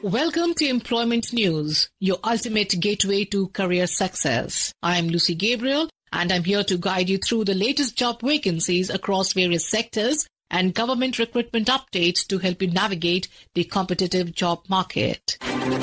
Welcome to Employment News, your ultimate gateway to career success. I am Lucy Gabriel, and I'm here to guide you through the latest job vacancies across various sectors and government recruitment updates to help you navigate the competitive job market.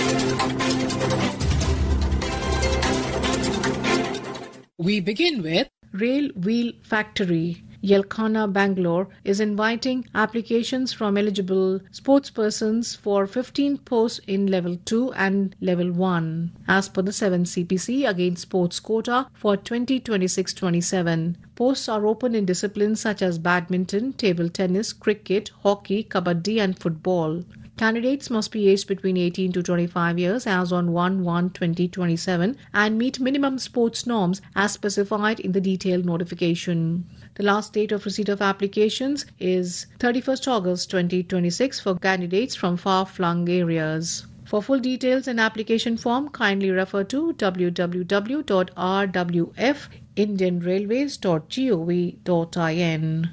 We begin with Rail Wheel Factory. Yelkhana, Bangalore is inviting applications from eligible sportspersons for 15 posts in Level 2 and Level 1 as per the 7 CPC against sports quota for 2026-27. Posts are open in disciplines such as badminton, table tennis, cricket, hockey, kabaddi and football. Candidates must be aged between 18 to 25 years as on 1/1/2027 and meet minimum sports norms as specified in the detailed notification. The last date of receipt of applications is 31st August 2026 for candidates from far-flung areas. For full details and application form, kindly refer to www.rwfindianrailways.gov.in.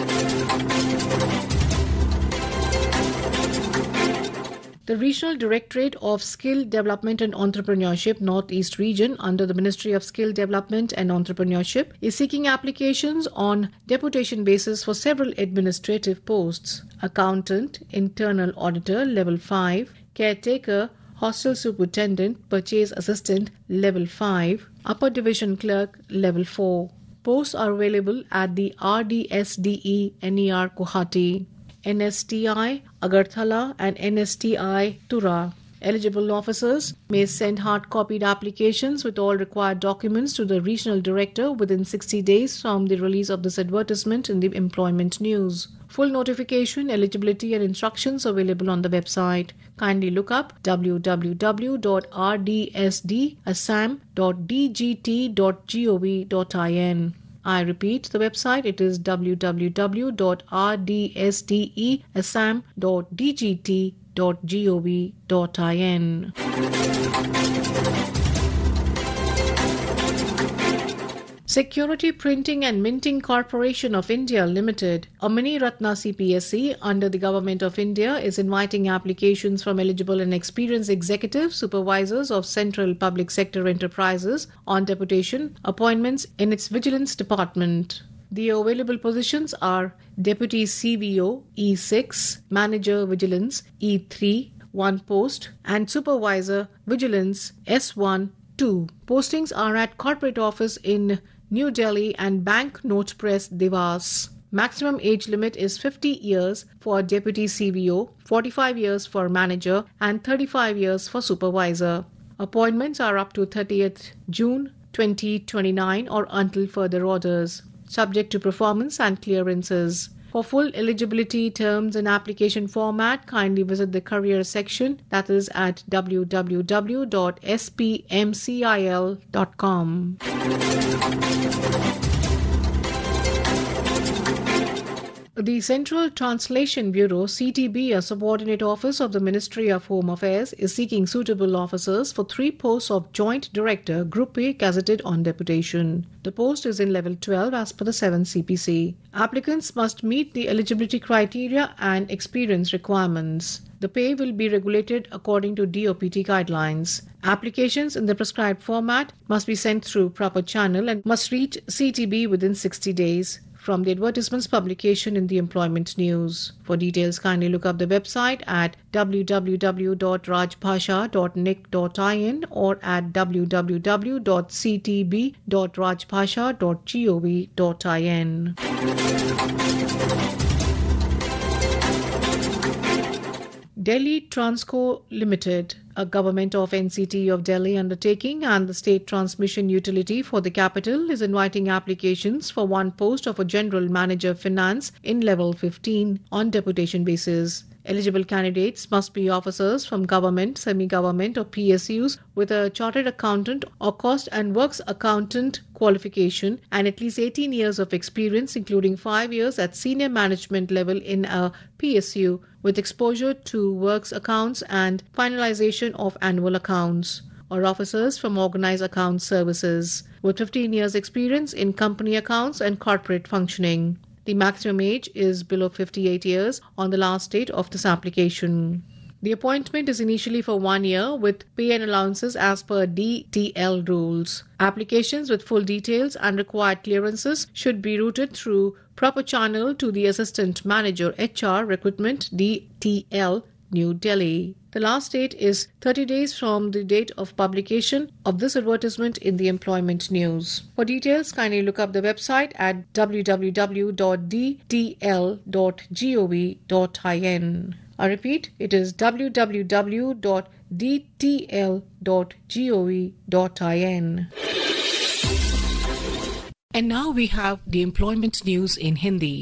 The Regional Directorate of Skill Development and Entrepreneurship Northeast Region under the Ministry of Skill Development and Entrepreneurship is seeking applications on deputation basis for several administrative posts: Accountant, Internal Auditor Level 5, Caretaker, Hostel Superintendent, Purchase Assistant Level 5, Upper Division Clerk Level 4. Posts are available at the RDSDE NER Guwahati, NSTI Agartala and NSTI Tura. Eligible officers may send hard-copied applications with all required documents to the Regional Director within 60 days from the release of this advertisement in the Employment News. Full notification, eligibility and instructions available on the website. Kindly look up www.rdsdassam.dgt.gov.in. I repeat the website, it is www.rdsdeassam.dgt.gov.in. Security Printing and Minting Corporation of India Limited, a mini Ratna CPSE under the Government of India, is inviting applications from eligible and experienced executive supervisors of central public sector enterprises on deputation appointments in its Vigilance Department. The available positions are Deputy CVO E6, Manager Vigilance E3, 1 post, and Supervisor Vigilance S1, 2. Postings are at Corporate Office in New Delhi and Bank Note Press, Devas. Maximum age limit is 50 years for Deputy CVO, 45 years for Manager, and 35 years for Supervisor. Appointments are up to 30th June 2029 or until further orders, subject to performance and clearances. For full eligibility terms and application format, kindly visit the career section, that is at www.spmcil.com. The Central Translation Bureau (CTB), a subordinate office of the Ministry of Home Affairs, is seeking suitable officers for 3 posts of Joint Director, Group A, gazetted on deputation. The post is in Level 12 as per the 7 CPC. Applicants must meet the eligibility criteria and experience requirements. The pay will be regulated according to DOPT guidelines. Applications in the prescribed format must be sent through proper channel and must reach CTB within 60 days. From the advertisement's publication in the Employment News. For details, kindly look up the website at www.rajbhasha.nic.in or at www.ctb.rajbhasha.gov.in. Delhi Transco Limited, a Government of NCT of Delhi undertaking and the state transmission utility for the capital, is inviting applications for 1 post of a General Manager Finance in Level 15 on deputation basis. Eligible candidates must be officers from government, semi-government or PSUs with a chartered accountant or cost and works accountant qualification and at least 18 years of experience, including 5 years at senior management level in a PSU with exposure to works accounts and finalization of annual accounts, or officers from organized account services with 15 years experience in company accounts and corporate functioning. The maximum age is below 58 years on the last date of this application. The appointment is initially for 1 year with pay and allowances as per DTL rules. Applications with full details and required clearances should be routed through proper channel to the Assistant Manager HR Recruitment DTL, New Delhi. The last date is 30 days from the date of publication of this advertisement in the Employment News. For details, kindly look up the website at www.dtl.gov.in. I repeat, it is www.dtl.gov.in. And now we have the Employment News in Hindi.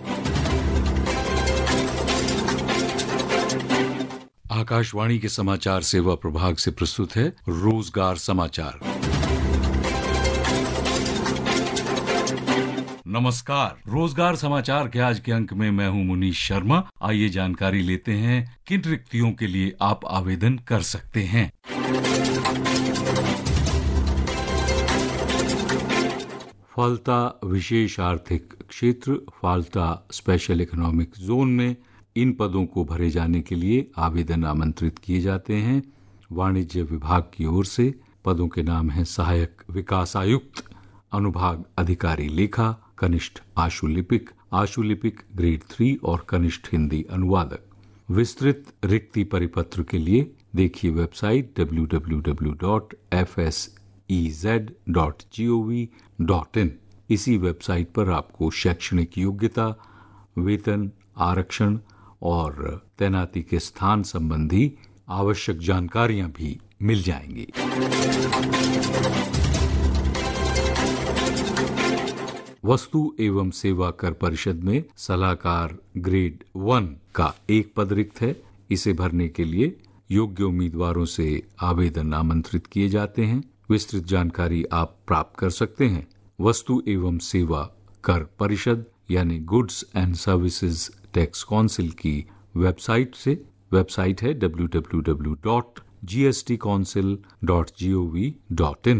Akashvani के समाचार सेवा प्रभाग से प्रस्तुत है रोजगार समाचार। नमस्कार, रोजगार समाचार के आज के अंक में मैं हूं मुनीश शर्मा। आइए जानकारी लेते हैं किन रिक्तियों के लिए आप आवेदन कर सकते हैं। फाल्ता विशेष आर्थिक क्षेत्र, फाल्ता स्पेशल इकोनॉमिक जोन में इन पदों को भरे जाने के लिए आवेदन आमंत्रित किए जाते हैं। वाणिज्य विभाग की ओर से पदों के नाम हैं सहायक विकास आयुक्त, अनुभाग अधिकारी लेखा, कनिष्ठ आशुलिपिक ग्रेड 3 और कनिष्ठ हिंदी अनुवादक। विस्तृत रिक्ति परिपत्र के लिए देखिए वेबसाइट www.fsez.gov.in। इसी वेबसाइट पर आपको शैक्षणिक योग्यता, वेतन, आरक्षण और तैनाती के स्थान संबंधी आवश्यक जानकारियां भी मिल जाएंगी। वस्तु एवं सेवा कर परिषद में सलाहकार ग्रेड 1 का एक पद रिक्त है। इसे भरने के लिए योग्य उम्मीदवारों से आवेदन आमंत्रित किए जाते हैं। विस्तृत जानकारी आप प्राप्त कर सकते हैं वस्तु एवं सेवा कर परिषद यानी goods and services tax council की वेबसाइट से। वेबसाइट है www.gstcouncil.gov.in।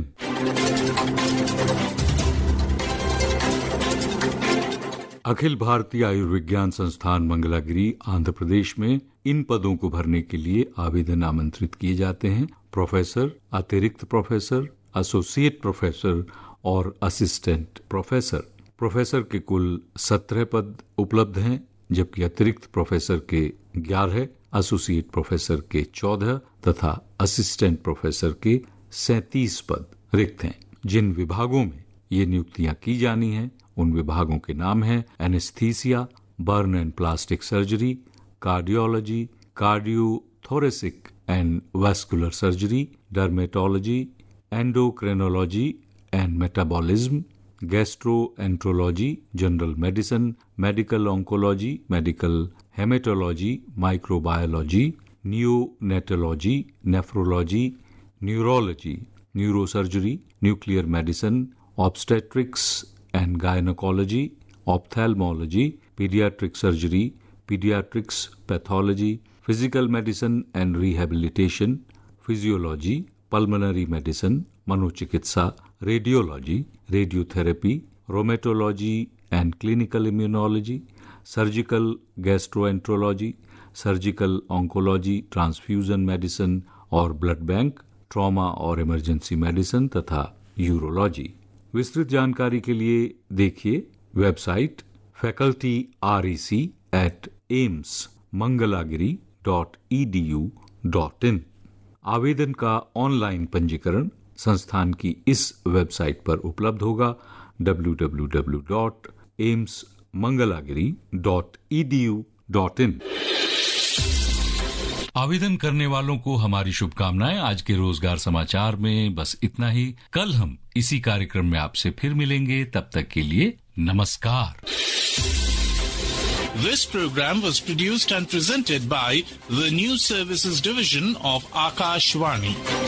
अखिल भारतीय आयुर्विज्ञान संस्थान मंगलागिरी आंध्र प्रदेश में इन पदों को भरने के लिए आवेदन आमंत्रित किए जाते हैं। प्रोफेसर, अतिरिक्त प्रोफेसर, एसोसिएट प्रोफेसर और असिस्टेंट प्रोफेसर। प्रोफेसर के कुल 17 पद उपलब्ध हैं, जबकि अतिरिक्त प्रोफेसर के 11, एसोसिएट प्रोफेसर के 14 तथा असिस्टेंट प्रोफेसर के 37 पद रिक्त हैं। जिन विभागों में ये नियुक्तियां की जानी हैं उन विभागों के नाम हैं anaesthesia, burn and plastic surgery, cardiology, cardiothoracic and vascular surgery, dermatology, endocrinology and metabolism, gastroenterology, general medicine, medical oncology, medical haematology, microbiology, neonatology, nephrology, neurology, neurosurgery, nuclear medicine, obstetrics and gynaecology, ophthalmology, paediatric surgery, paediatrics, pathology, physical medicine and rehabilitation, physiology, pulmonary medicine, मनोचिकित्सा, radiology, radiotherapy, rheumatology and clinical immunology, surgical gastroenterology, surgical oncology, transfusion medicine और blood bank, trauma और emergency medicine तथा urology. विस्तृत जानकारी के लिए देखिए website facultyREC@aimsmangalagiri.edu.in। आवेदन का ऑनलाइन पंजीकरण संस्थान की इस वेबसाइट पर उपलब्ध होगा www.aimsmangalagiri.edu.in। आवेदन करने वालों को हमारी शुभकामनाएं। आज के रोजगार समाचार में बस इतना ही। कल हम इसी कार्यक्रम में आपसे फिर मिलेंगे। तब तक के लिए नमस्कार। This program was produced and presented by the News Services Division of Akashvani.